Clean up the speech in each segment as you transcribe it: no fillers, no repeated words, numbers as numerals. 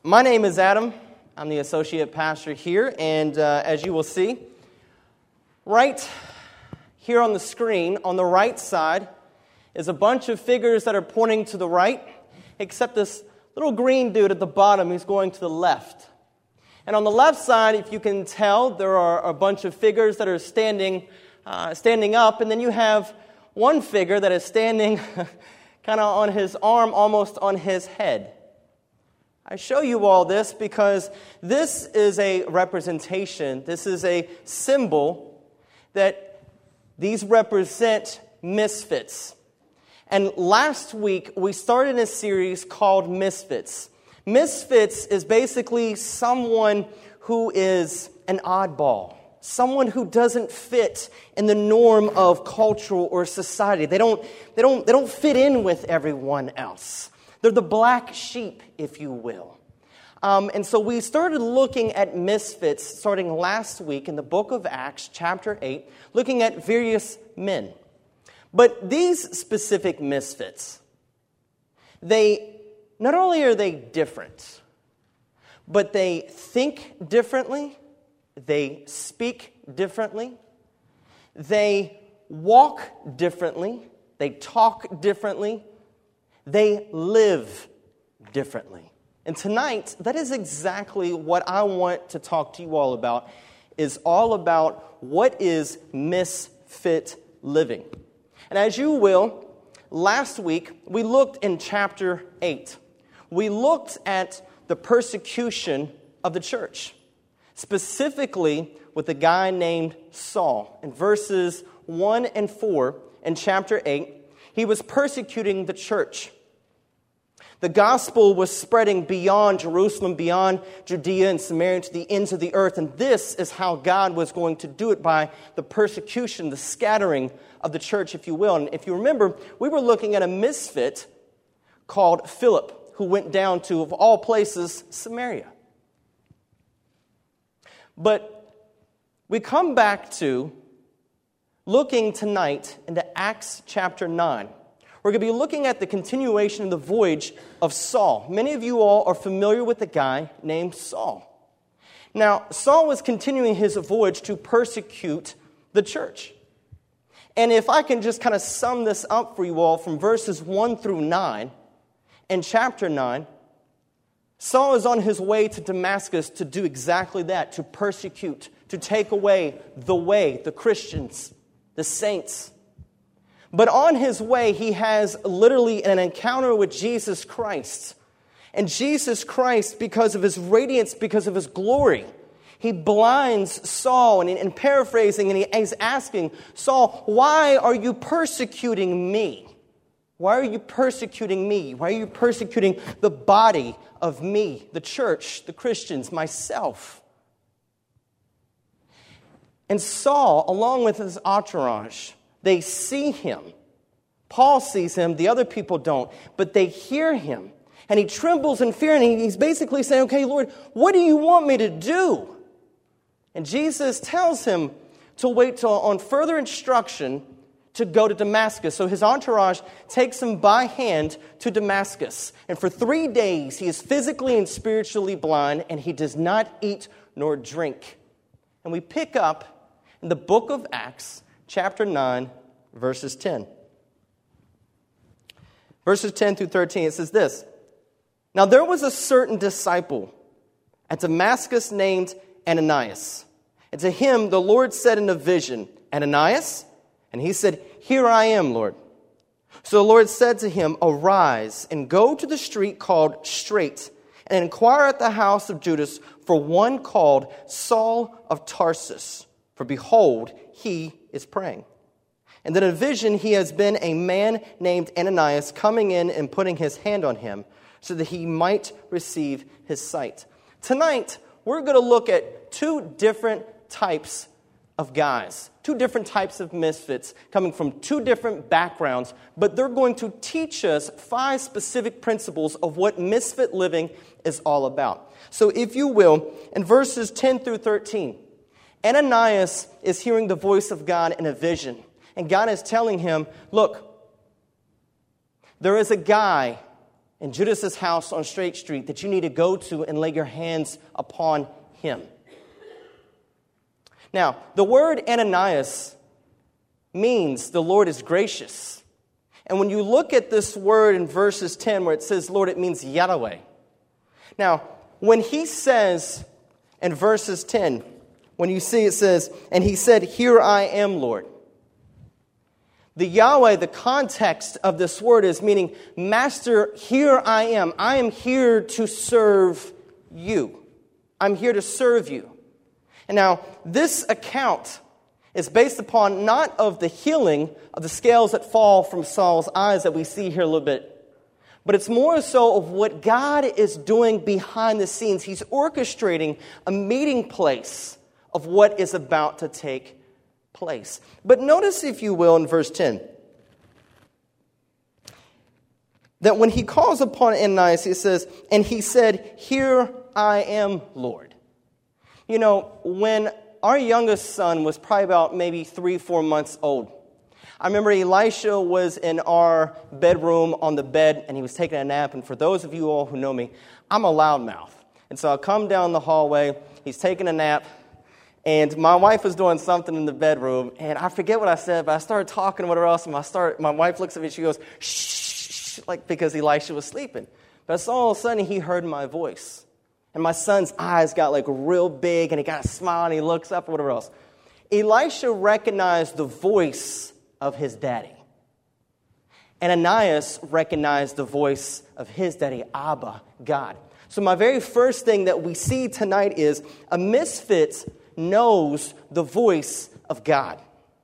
My name is Adam. I'm the associate pastor here, and as you will see, right here on the screen, on the right side, is a bunch of figures that are pointing to the right, except this little green dude at the bottom who's going to the left. And on the left side, if you can tell, there are a bunch of figures that are standing up, and then you have one figure that is standing kind of on his arm, almost on his head. I show you all this because this is a representation, this is a symbol that these represent misfits. And last week, we started a series called Misfits. Misfits is basically someone who is an oddball, someone who doesn't fit in the norm of cultural or society. They don't fit in with everyone else. They're the black sheep, if you will. And so we started looking at misfits starting last week in the book of Acts, chapter 8, looking at various men. But these specific misfits, not only are they different, but they think differently, they speak differently, they walk differently, they talk differently, they live differently. And tonight, that is exactly what I want to talk to you all about, is all about what is misfit living. And as you will, last week, we looked in chapter 8. We looked at the persecution of the church, specifically with a guy named Saul. In verses 1 and 4 in chapter 8, he was persecuting the church. The gospel was spreading beyond Jerusalem, beyond Judea and Samaria to the ends of the earth. And this is how God was going to do it, by the persecution, the scattering of the church, if you will. And if you remember, we were looking at a misfit called Philip, who went down to, of all places, Samaria. But we come back to looking tonight into Acts chapter 9. We're going to be looking at the continuation of the voyage of Saul. Many of you all are familiar with a guy named Saul. Now, Saul was continuing his voyage to persecute the church. And if I can just kind of sum this up for you all from verses 1 through 9, in chapter 9, Saul is on his way to Damascus to do exactly that, to persecute, to take away the way, the Christians, the saints. But on his way, he has literally an encounter with Jesus Christ. And Jesus Christ, because of his radiance, because of his glory, he blinds Saul. And paraphrasing, and he's asking, Saul, why are you persecuting me? Why are you persecuting me? Why are you persecuting the body of me, the church, the Christians, myself? And Saul, along with his entourage, they see him. Paul sees him. The other people don't. But they hear him. And he trembles in fear. And he's basically saying, okay, Lord, what do you want me to do? And Jesus tells him to wait till on further instruction to go to Damascus. So his entourage takes him by hand to Damascus. And for 3 days, he is physically and spiritually blind. And he does not eat nor drink. And we pick up in the book of Acts, chapter 9, verses 10. Verses 10 through 13, it says this. Now there was a certain disciple at Damascus named Ananias. And to him the Lord said in a vision, Ananias? And he said, Here I am, Lord. So the Lord said to him, Arise and go to the street called Straight, and inquire at the house of Judas for one called Saul of Tarsus. For behold, he is praying. And in a vision he has been a man named Ananias coming in and putting his hand on him so that he might receive his sight. Tonight, we're going to look at two different types of guys, two different types of misfits coming from two different backgrounds, but they're going to teach us 5 specific principles of what misfit living is all about. So if you will, in verses 10 through 13, Ananias is hearing the voice of God in a vision. And God is telling him, look, there is a guy in Judas' house on Straight Street that you need to go to and lay your hands upon him. Now, the word Ananias means the Lord is gracious. And when you look at this word in verses 10 where it says Lord, it means Yahweh. Now, when he says in verses 10, when you see it says, and he said, here I am, Lord. The Yahweh, the context of this word is meaning, Master, here I am. I am here to serve you. I'm here to serve you. And now, this account is based upon not of the healing of the scales that fall from Saul's eyes that we see here a little bit, but it's more so of what God is doing behind the scenes. He's orchestrating a meeting place of what is about to take place. But notice, if you will, in verse 10, that when he calls upon Ananias, he says, and he said, here I am, Lord. You know, when our youngest son was probably about maybe 3-4 months old, I remember Elisha was in our bedroom on the bed, and he was taking a nap. And for those of you all who know me, I'm a loudmouth. And so I come down the hallway, he's taking a nap, and my wife was doing something in the bedroom, and I forget what I said, but I started talking to whatever else, and my wife looks at me, and she goes, shh, like because Elisha was sleeping. But so all of a sudden, he heard my voice. And my son's eyes got like real big, and he got a smile, and he looks up, or whatever else. Elisha recognized the voice of his daddy. Ananias recognized the voice of his daddy, Abba, God. So my very first thing that we see tonight is a misfit knows the voice of God.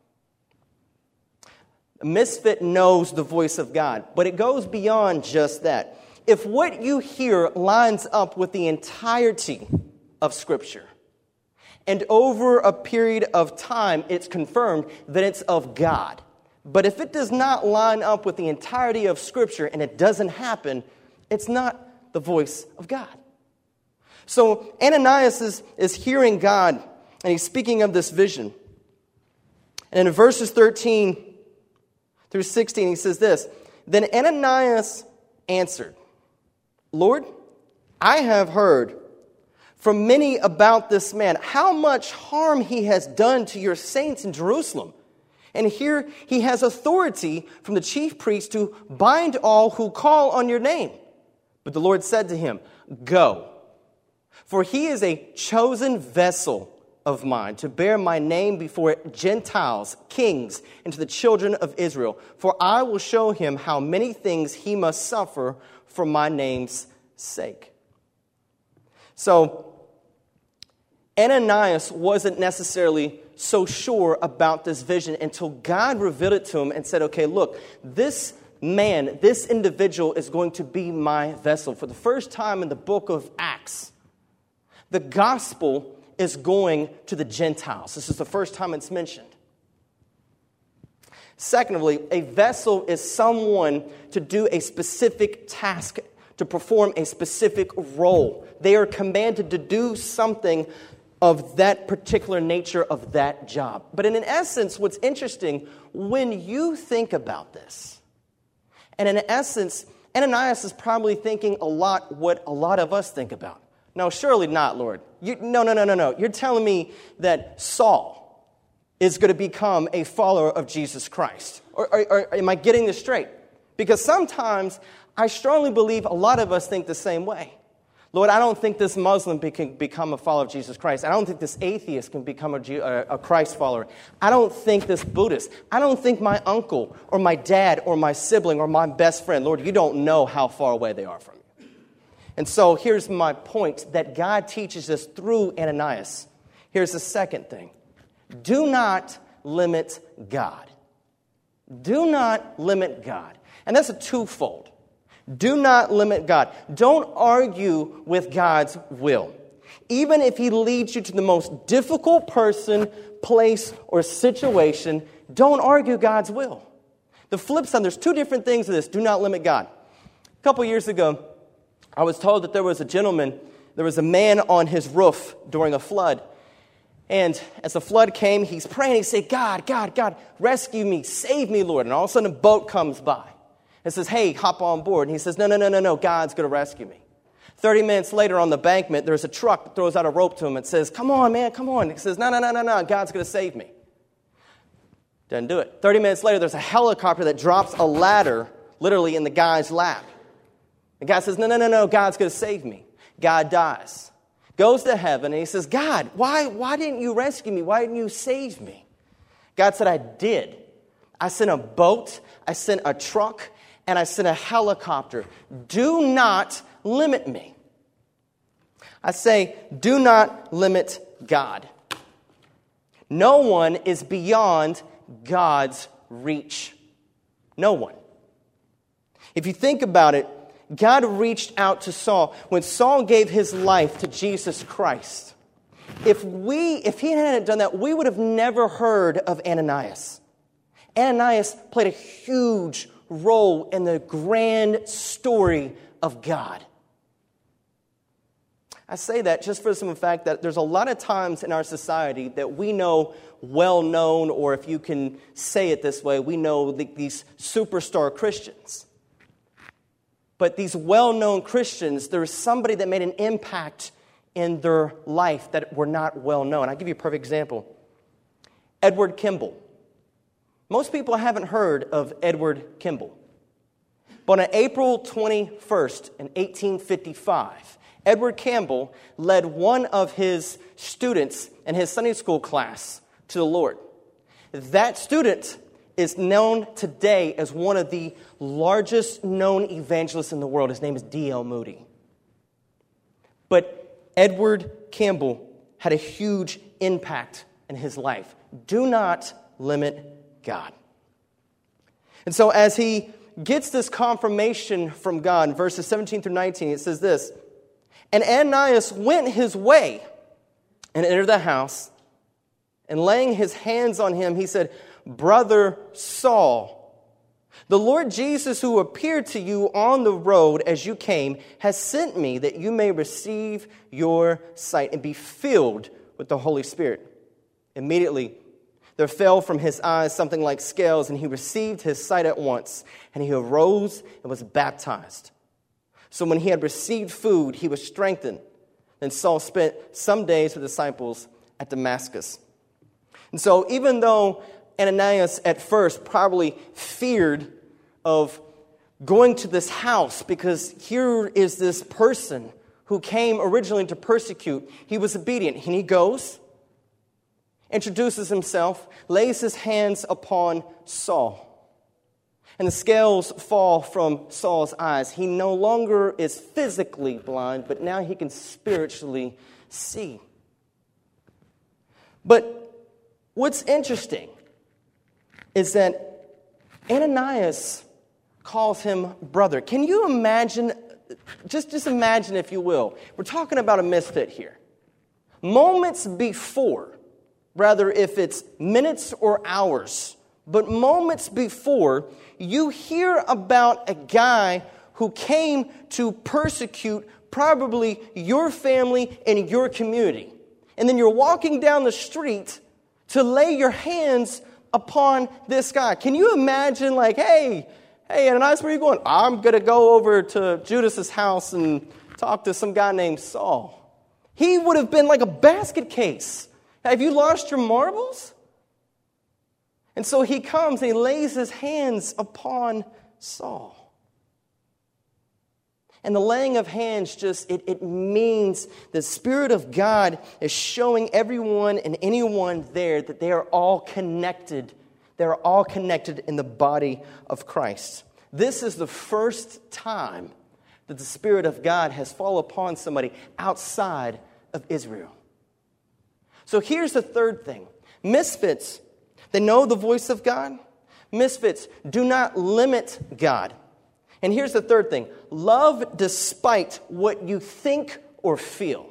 A misfit knows the voice of God, but it goes beyond just that. If what you hear lines up with the entirety of Scripture, and over a period of time it's confirmed that it's of God. But if it does not line up with the entirety of Scripture and it doesn't happen, it's not the voice of God. So Ananias is hearing God, and he's speaking of this vision. And in verses 13 through 16, he says this, then Ananias answered, Lord, I have heard from many about this man, how much harm he has done to your saints in Jerusalem. And here he has authority from the chief priest to bind all who call on your name. But the Lord said to him, go, for he is a chosen vessel of mine to bear my name before Gentiles, kings, and to the children of Israel. For I will show him how many things he must suffer for my name's sake. So, Ananias wasn't necessarily so sure about this vision until God revealed it to him and said, okay, look, this man, this individual is going to be my vessel. For the first time in the book of Acts, the gospel is going to the Gentiles. This is the first time it's mentioned. Secondly, a vessel is someone to do a specific task, to perform a specific role. They are commanded to do something of that particular nature of that job. But in essence, what's interesting, when you think about this, and in essence, Ananias is probably thinking a lot what a lot of us think about. No, surely not, Lord. No. You're telling me that Saul is going to become a follower of Jesus Christ. Or am I getting this straight? Because sometimes I strongly believe a lot of us think the same way. Lord, I don't think this Muslim can become a follower of Jesus Christ. I don't think this atheist can become a Christ follower. I don't think this Buddhist. I don't think my uncle or my dad or my sibling or my best friend. Lord, you don't know how far away they are from you. And so here's my point that God teaches us through Ananias. Here's the second thing. Do not limit God. Do not limit God. And that's a twofold. Do not limit God. Don't argue with God's will. Even if He leads you to the most difficult person, place, or situation, don't argue God's will. The flip side, there's two different things to this. Do not limit God. A couple years ago, I was told that there was a man on his roof during a flood. And as the flood came, he's praying. He said, God, rescue me, save me, Lord. And all of a sudden a boat comes by. and says, hey, hop on board. And he says, no, God's going to rescue me. 30 minutes later on the embankment, there's a truck that throws out a rope to him and says, come on, man, come on. He says, no, God's going to save me. Doesn't do it. 30 minutes later, there's a helicopter that drops a ladder literally in the guy's lap. The guy says, no, God's going to save me. God dies. Goes to heaven, and he says, God, why didn't you rescue me? Why didn't you save me? God said, I did. I sent a boat, I sent a truck, and I sent a helicopter. Do not limit me. I say, do not limit God. No one is beyond God's reach. No one. If you think about it, God reached out to Saul when Saul gave his life to Jesus Christ. If he hadn't done that, we would have never heard of Ananias. Ananias played a huge role in the grand story of God. I say that just for the simple fact that there's a lot of times in our society that we know well-known, or if you can say it this way, we know these superstar Christians. But these well-known Christians, there is somebody that made an impact in their life that were not well-known. I'll give you a perfect example. Edward Kimball. Most people haven't heard of Edward Kimball. But on April 21st in 1855, Edward Kimball led one of his students in his Sunday school class to the Lord. That student is known today as one of the largest known evangelists in the world. His name is D.L. Moody. But Edward Kimball had a huge impact in his life. Do not limit God. And so as he gets this confirmation from God, in verses 17 through 19, it says this, and Ananias went his way and entered the house, and laying his hands on him, he said, Brother Saul, the Lord Jesus who appeared to you on the road as you came has sent me that you may receive your sight and be filled with the Holy Spirit. Immediately there fell from his eyes something like scales, and he received his sight at once, and he arose and was baptized. So when he had received food, he was strengthened. Then Saul spent some days with the disciples at Damascus. And so even though Ananias at first probably feared of going to this house because here is this person who came originally to persecute, he was obedient. And he goes, introduces himself, lays his hands upon Saul. And the scales fall from Saul's eyes. He no longer is physically blind, but now he can spiritually see. But what's interesting is that Ananias calls him brother. Can you imagine, just imagine if you will, we're talking about a misfit here. Moments before, rather if it's minutes or hours, but moments before, you hear about a guy who came to persecute probably your family and your community. And then you're walking down the street to lay your hands upon this guy. Can you imagine like, hey, Ananias, where are you going? I'm going to go over to Judas's house and talk to some guy named Saul. He would have been like a basket case. Have you lost your marbles? And so he comes and he lays his hands upon Saul. And the laying of hands it means the Spirit of God is showing everyone and anyone there that they are all connected. They're all connected in the body of Christ. This is the first time that the Spirit of God has fallen upon somebody outside of Israel. So here's the third thing. Misfits, they know the voice of God. Misfits do not limit God. And here's the third thing. Love despite what you think or feel.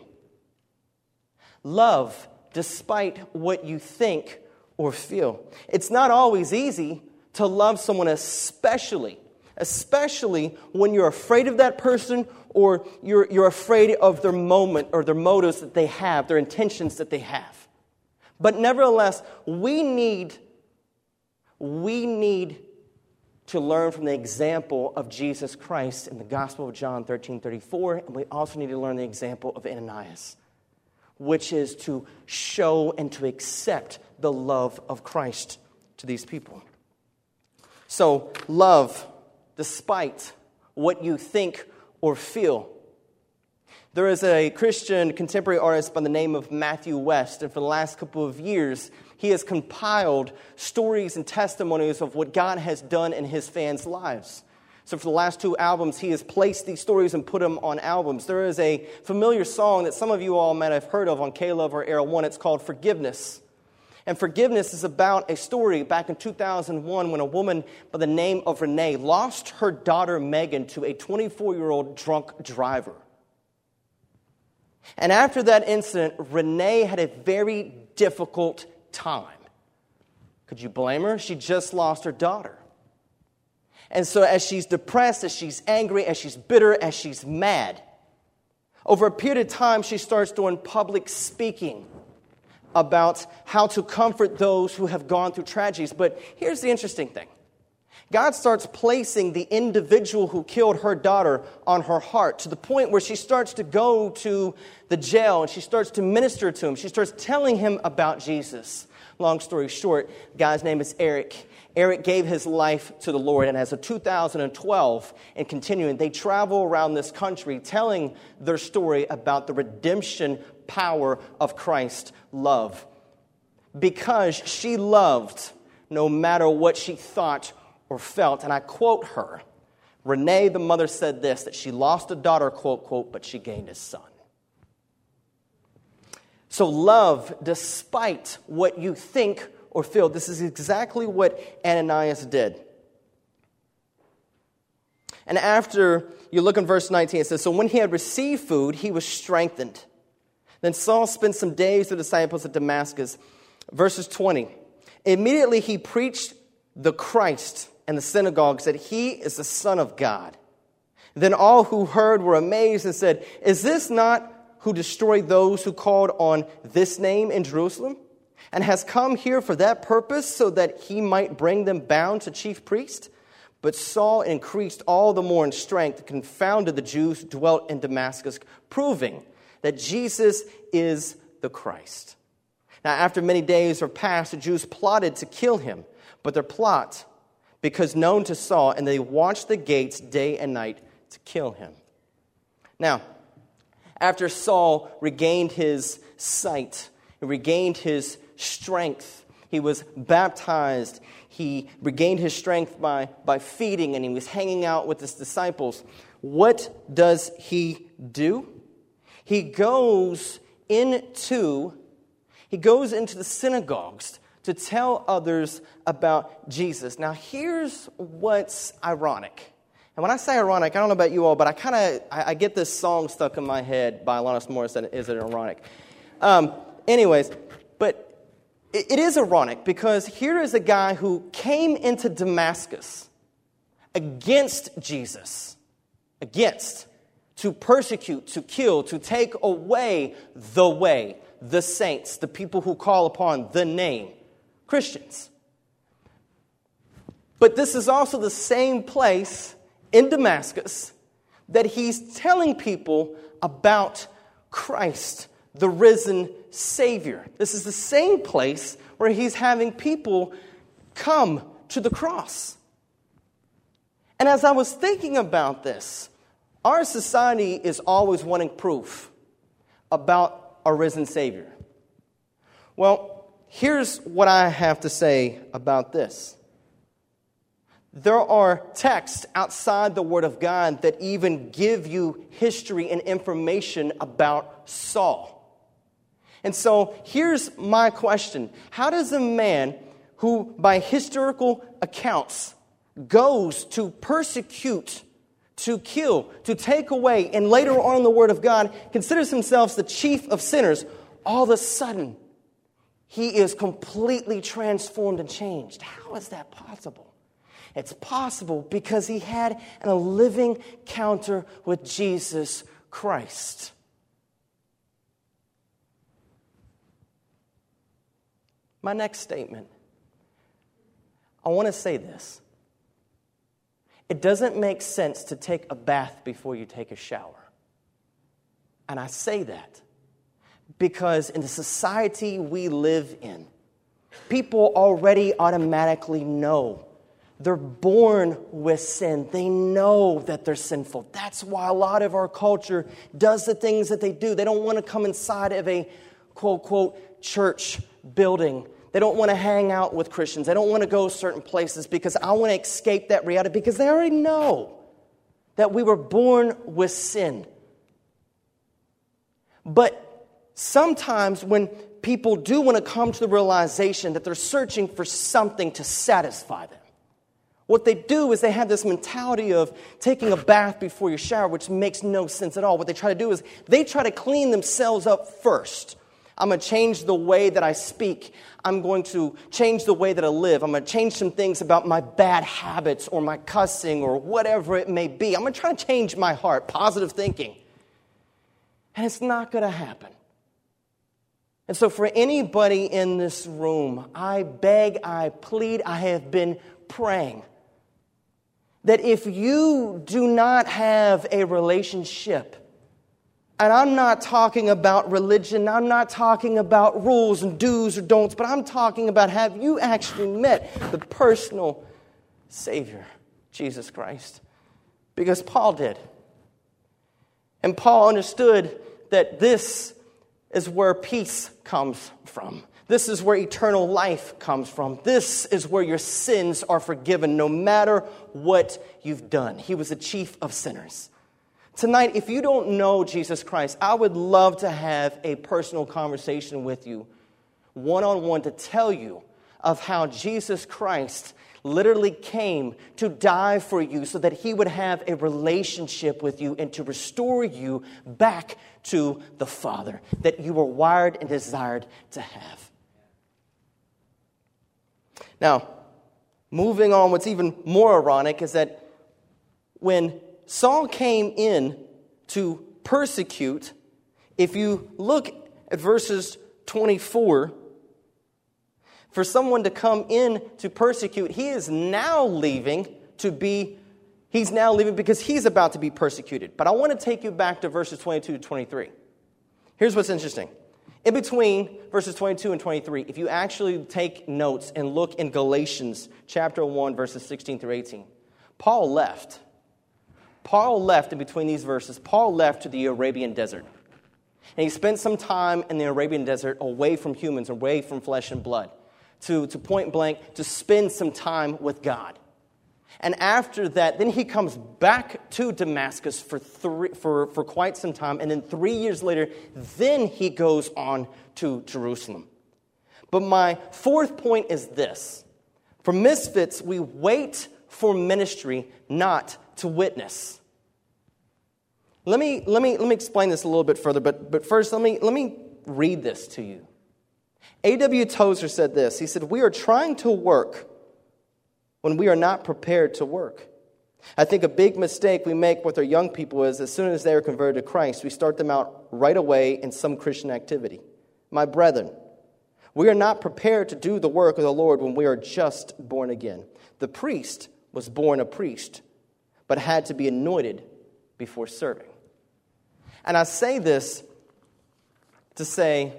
Love despite what you think or feel. It's not always easy to love someone, especially when you're afraid of that person or you're afraid of their moment or their motives that they have, their intentions that they have. But nevertheless, we need to learn from the example of Jesus Christ in the Gospel of John 13:34, and we also need to learn the example of Ananias, which is to show and to accept the love of Christ to these people. So, love despite what you think or feel. There is a Christian contemporary artist by the name of Matthew West, and for the last couple of years, he has compiled stories and testimonies of what God has done in his fans' lives. So for the last 2 albums, he has placed these stories and put them on albums. There is a familiar song that some of you all might have heard of on K-Love or Era One. It's called Forgiveness. And Forgiveness is about a story back in 2001 when a woman by the name of Renee lost her daughter Megan to a 24-year-old drunk driver. And after that incident, Renee had a very difficult time. Could you blame her? She just lost her daughter. And so as she's depressed, as she's angry, as she's bitter, as she's mad, over a period of time, she starts doing public speaking about how to comfort those who have gone through tragedies. But here's the interesting thing. God starts placing the individual who killed her daughter on her heart to the point where she starts to go to the jail and she starts to minister to him. She starts telling him about Jesus. Long story short, the guy's name is Eric. Eric gave his life to the Lord, and as of 2012 and continuing, they travel around this country telling their story about the redemption power of Christ's love. Because she loved no matter what she thought or felt. And I quote her. Renee, the mother, said this, that she lost a daughter, quote, quote, but she gained a son. So love, despite what you think or feel. This is exactly what Ananias did. And after, you look in verse 19, it says, so when he had received food, he was strengthened. Then Saul spent some days with the disciples at Damascus. Verses 20, immediately he preached the Christ in the synagogues that he is the Son of God. Then all who heard were amazed and said, is this not who destroyed those who called on this name in Jerusalem? And has come here for that purpose, so that he might bring them bound to chief priest? But Saul increased all the more in strength and confounded the Jews who dwelt in Damascus, proving that Jesus is the Christ. Now, after many days were passed, the Jews plotted to kill him. But their plot, because known to Saul, and they watched the gates day and night to kill him. Now, after Saul regained his sight, he regained his strength, he was baptized, he regained his strength by feeding, and he was hanging out with his disciples. What does he do? He goes into the synagogues to tell others about Jesus. Now, here's what's ironic. And when I say ironic, I don't know about you all, but I get this song stuck in my head by Alanis Morissette, Is It Ironic? Anyways, but it is ironic because here is a guy who came into Damascus against Jesus, to persecute, to kill, to take away the way, the saints, the people who call upon the name, Christians. But this is also the same place in Damascus that he's telling people about Christ, the risen Savior. This is the same place where he's having people come to the cross. And as I was thinking about this, our society is always wanting proof about a risen Savior. Well, here's what I have to say about this. There are texts outside the Word of God that even give you history and information about Saul. And so here's my question. How does a man who, by historical accounts, goes to persecute, to kill, to take away, and later on in the Word of God, considers himself the chief of sinners, all of a sudden, he is completely transformed and changed? How is that possible? It's possible because he had a living encounter with Jesus Christ. My next statement, I want to say this. It doesn't make sense to take a bath before you take a shower. And I say that because in the society we live in, people already automatically know. They're born with sin. They know that they're sinful. That's why a lot of our culture does the things that they do. They don't want to come inside of a quote, church building. They don't want to hang out with Christians. They don't want to go certain places because I want to escape that reality because they already know that we were born with sin. But sometimes when people do want to come to the realization that they're searching for something to satisfy them, what they do is they have this mentality of taking a bath before you shower, which makes no sense at all. What they try to do is they try to clean themselves up first. I'm going to change the way that I speak. I'm going to change the way that I live. I'm going to change some things about my bad habits or my cussing or whatever it may be. I'm going to try to change my heart, positive thinking. And it's not going to happen. And so for anybody in this room, I beg, I plead, I have been praying that if you do not have a relationship, and I'm not talking about religion, I'm not talking about rules and do's or don'ts, but I'm talking about have you actually met the personal Savior, Jesus Christ? Because Paul did. And Paul understood that this is where peace comes from. This is where eternal life comes from. This is where your sins are forgiven no matter what you've done. He was the chief of sinners. Tonight, if you don't know Jesus Christ, I would love to have a personal conversation with you, one-on-one, to tell you of how Jesus Christ literally came to die for you so that he would have a relationship with you and to restore you back to the Father that you were wired and desired to have. Now, moving on, what's even more ironic is that when Saul came in to persecute, if you look at verses 24, for someone to come in to persecute, he's now leaving because he's about to be persecuted. But I want to take you back to verses 22 to 23. Here's what's interesting. In between verses 22 and 23, if you actually take notes and look in Galatians chapter 1, verses 16 through 18, Paul left. Paul left in between these verses. Paul left to the Arabian desert. And he spent some time in the Arabian desert away from humans, away from flesh and blood, to point blank, to spend some time with God. And after that, then he comes back to Damascus for quite some time. And then 3 years later, then he goes on to Jerusalem. But my fourth point is this. For misfits, we wait for ministry, not to witness. Let me explain this a little bit further, but first let me read this to you. A.W. Tozer said this. He said, "We are trying to work when we are not prepared to work. I think a big mistake we make with our young people is as soon as they are converted to Christ, we start them out right away in some Christian activity. My brethren, we are not prepared to do the work of the Lord when we are just born again. The priest was born a priest, but had to be anointed before serving." And I say this to say,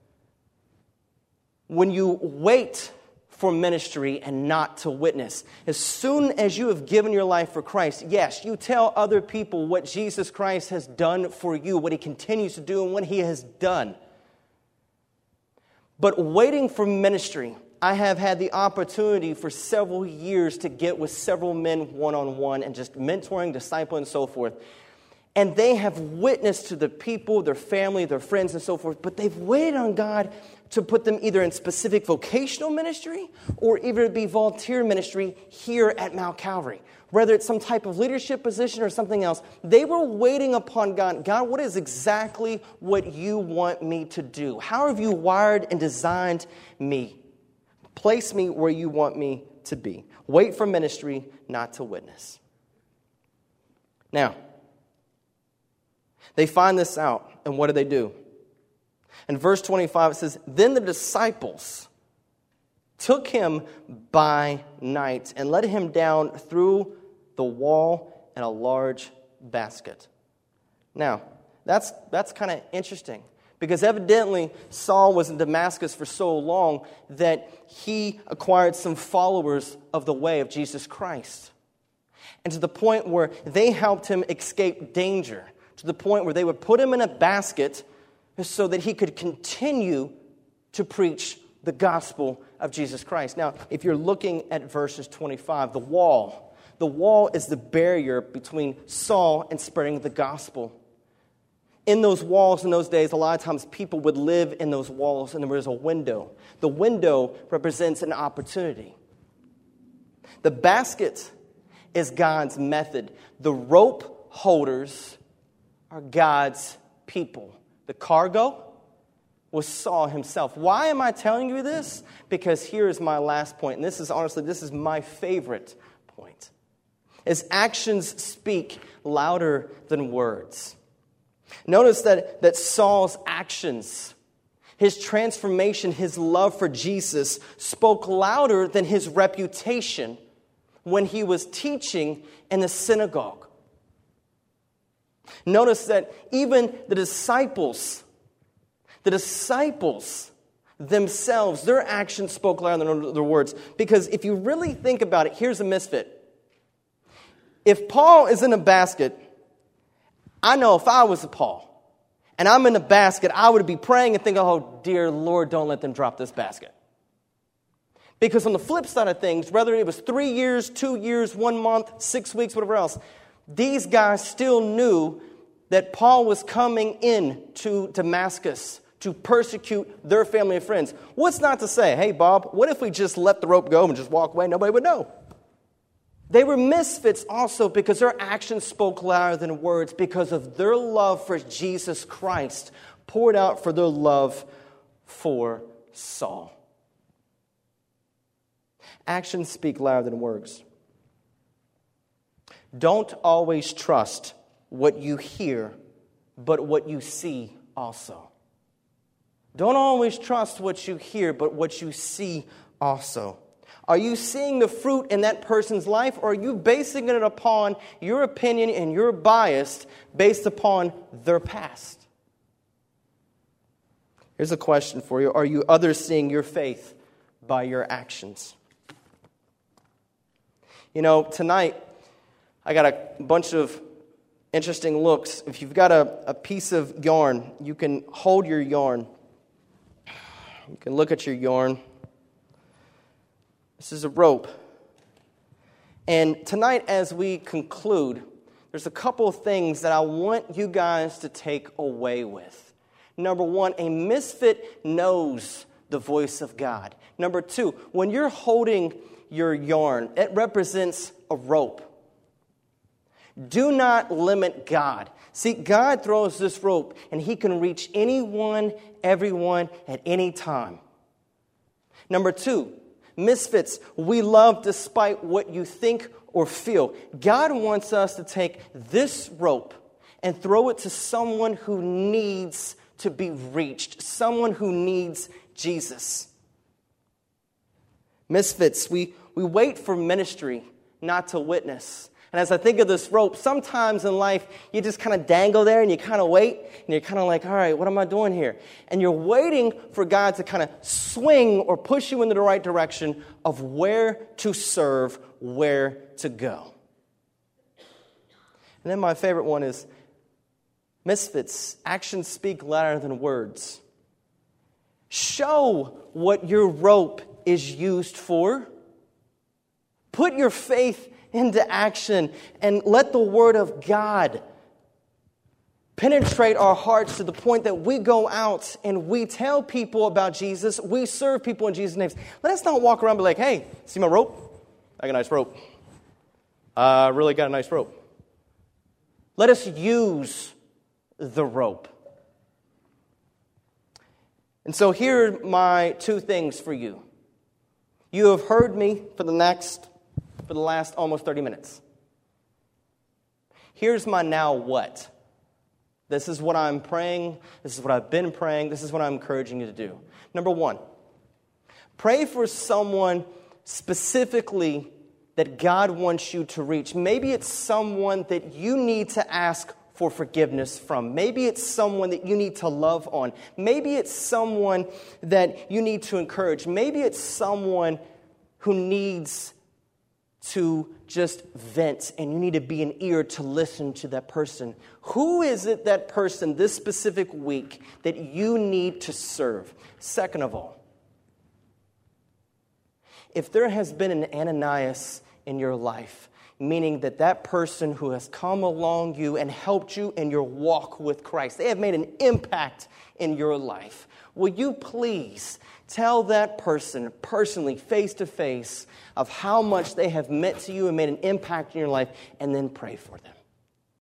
when you wait for ministry and not to witness, as soon as you have given your life for Christ, yes, you tell other people what Jesus Christ has done for you, what he continues to do, and what he has done. But waiting for ministry, I have had the opportunity for several years to get with several men one-on-one and just mentoring, discipling, and so forth. And they have witnessed to the people, their family, their friends, and so forth, but they've waited on God to put them either in specific vocational ministry or even to be volunteer ministry here at Mount Calvary. Whether it's some type of leadership position or something else, they were waiting upon God. God, what is exactly what you want me to do? How have you wired and designed me? Place me where you want me to be. Wait for ministry, not to witness. Now, they find this out, and what do? In verse 25, it says, "Then the disciples took him by night and let him down through the wall, and a large basket. Now, that's kind of interesting, because evidently Saul was in Damascus for so long that he acquired some followers of the way of Jesus Christ. And to the point where they helped him escape danger, to the point where they would put him in a basket so that he could continue to preach the gospel of Jesus Christ. Now, if you're looking at verses 25, the wall is the barrier between Saul and spreading the gospel. In those walls in those days, a lot of times people would live in those walls, and there was a window. The window represents an opportunity. The basket is God's method. The rope holders are God's people. The cargo was Saul himself. Why am I telling you this? Because here is my last point, and this is my favorite point. Is actions speak louder than words. Notice that Saul's actions, his transformation, his love for Jesus spoke louder than his reputation when he was teaching in the synagogue. Notice that even the disciples themselves, their actions spoke louder than their words. Because if you really think about it, here's a misfit. If Paul is in a basket, I know if I was Paul, and I'm in a basket, I would be praying and thinking, oh, dear Lord, don't let them drop this basket. Because on the flip side of things, whether it was 3 years, 2 years, 1 month, 6 weeks, whatever else, these guys still knew that Paul was coming in to Damascus to persecute their family and friends. What's not to say, hey, Bob, what if we just let the rope go and just walk away? Nobody would know. They were misfits also because their actions spoke louder than words because of their love for Jesus Christ poured out for their love for Saul. Actions speak louder than words. Don't always trust what you hear, but what you see also. Don't always trust what you hear, but what you see also. Are you seeing the fruit in that person's life, or are you basing it upon your opinion and your bias based upon their past? Here's a question for you. Are you others seeing your faith by your actions? You know, tonight, I got a bunch of interesting looks. If you've got a piece of yarn, you can hold your yarn. You can look at your yarn. This is a rope. And tonight, as we conclude, there's a couple of things that I want you guys to take away with. Number one, a misfit knows the voice of God. Number two, when you're holding your yarn, it represents a rope. Do not limit God. See, God throws this rope, and He can reach anyone, everyone, at any time. Number two, misfits, we love despite what you think or feel. God wants us to take this rope and throw it to someone who needs to be reached, someone who needs Jesus. Misfits, we wait for ministry, not to witness. And as I think of this rope, sometimes in life, you just kind of dangle there and you kind of wait, and you're kind of like, all right, what am I doing here? And you're waiting for God to kind of swing or push you into the right direction of where to serve, where to go. And then my favorite one is misfits. Actions speak louder than words. Show what your rope is used for. Put your faith into action and let the Word of God penetrate our hearts to the point that we go out and we tell people about Jesus. We serve people in Jesus' name. Let us not walk around and be like, hey, see my rope? I got a nice rope. I really got a nice rope. Let us use the rope. And so here are my two things for you. You have heard me for the last almost 30 minutes. Here's my now what. This is what I'm praying. This is what I've been praying. This is what I'm encouraging you to do. Number one, pray for someone specifically that God wants you to reach. Maybe it's someone that you need to ask for forgiveness from. Maybe it's someone that you need to love on. Maybe it's someone that you need to encourage. Maybe it's someone who needs to just vent, and you need to be an ear to listen to that person. Who is it, that person, this specific week, that you need to serve? Second of all, if there has been an Ananias in your life, meaning that person who has come along you and helped you in your walk with Christ, they have made an impact in your life, will you please tell that person personally, face to face, of how much they have meant to you and made an impact in your life, and then pray for them?